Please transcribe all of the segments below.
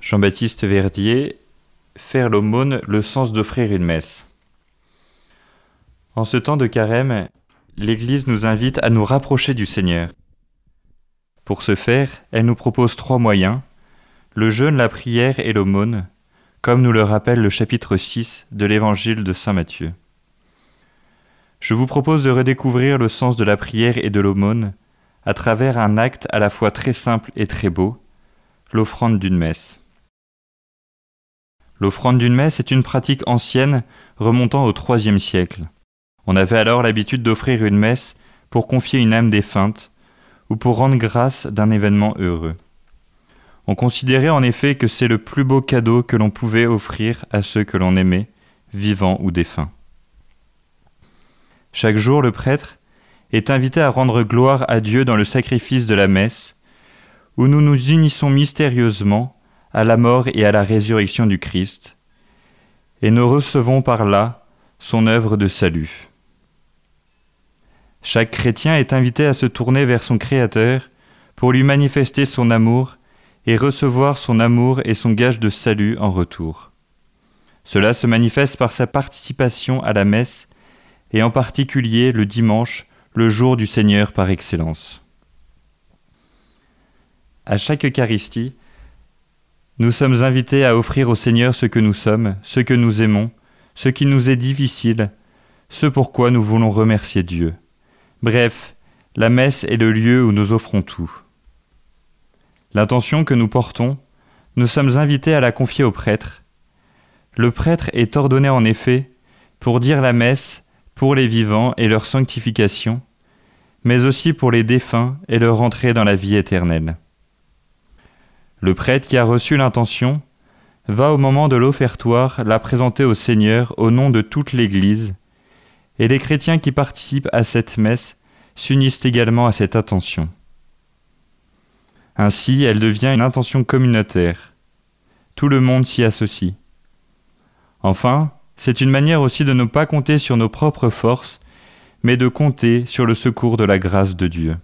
Jean-Baptiste Verdier, faire l'aumône, le sens d'offrir une messe. En ce temps de carême, l'Église nous invite à nous rapprocher du Seigneur. Pour ce faire, elle nous propose 3 moyens, le jeûne, la prière et l'aumône, comme nous le rappelle le chapitre 6 de l'Évangile de saint Matthieu. Je vous propose de redécouvrir le sens de la prière et de l'aumône à travers un acte à la fois très simple et très beau, l'offrande d'une messe. L'offrande d'une messe est une pratique ancienne remontant au IIIe siècle. On avait alors l'habitude d'offrir une messe pour confier une âme défunte ou pour rendre grâce d'un événement heureux. On considérait en effet que c'est le plus beau cadeau que l'on pouvait offrir à ceux que l'on aimait, vivants ou défunts. Chaque jour, le prêtre est invité à rendre gloire à Dieu dans le sacrifice de la messe, où nous nous unissons mystérieusement à la mort et à la résurrection du Christ, et nous recevons par là son œuvre de salut. Chaque chrétien est invité à se tourner vers son Créateur pour lui manifester son amour et recevoir son amour et son gage de salut en retour. Cela se manifeste par sa participation à la messe et en particulier le dimanche, le jour du Seigneur par excellence. À chaque Eucharistie, nous sommes invités à offrir au Seigneur ce que nous sommes, ce que nous aimons, ce qui nous est difficile, ce pourquoi nous voulons remercier Dieu. Bref, la messe est le lieu où nous offrons tout. L'intention que nous portons, nous sommes invités à la confier au prêtre. Le prêtre est ordonné en effet pour dire la messe pour les vivants et leur sanctification, mais aussi pour les défunts et leur entrée dans la vie éternelle. Le prêtre qui a reçu l'intention va au moment de l'offertoire la présenter au Seigneur au nom de toute l'Église, et les chrétiens qui participent à cette messe s'unissent également à cette intention. Ainsi, elle devient une intention communautaire. Tout le monde s'y associe. Enfin, c'est une manière aussi de ne pas compter sur nos propres forces, mais de compter sur le secours de la grâce de Dieu.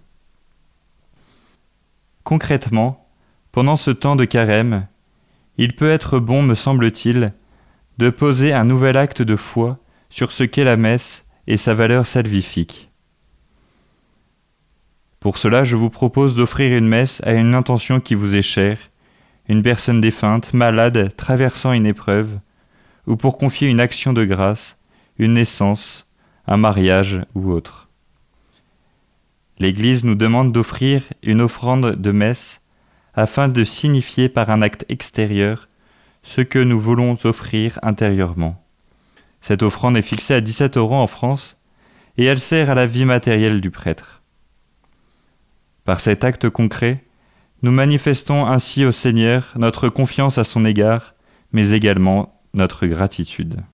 Concrètement, pendant ce temps de carême, il peut être bon, me semble-t-il, de poser un nouvel acte de foi sur ce qu'est la messe et sa valeur salvifique. Pour cela, je vous propose d'offrir une messe à une intention qui vous est chère, une personne défunte, malade, traversant une épreuve, ou pour confier une action de grâce, une naissance, un mariage ou autre. L'Église nous demande d'offrir une offrande de messe afin de signifier par un acte extérieur ce que nous voulons offrir intérieurement. Cette offrande est fixée à 17 € en France et elle sert à la vie matérielle du prêtre. Par cet acte concret, nous manifestons ainsi au Seigneur notre confiance à son égard, mais également notre gratitude.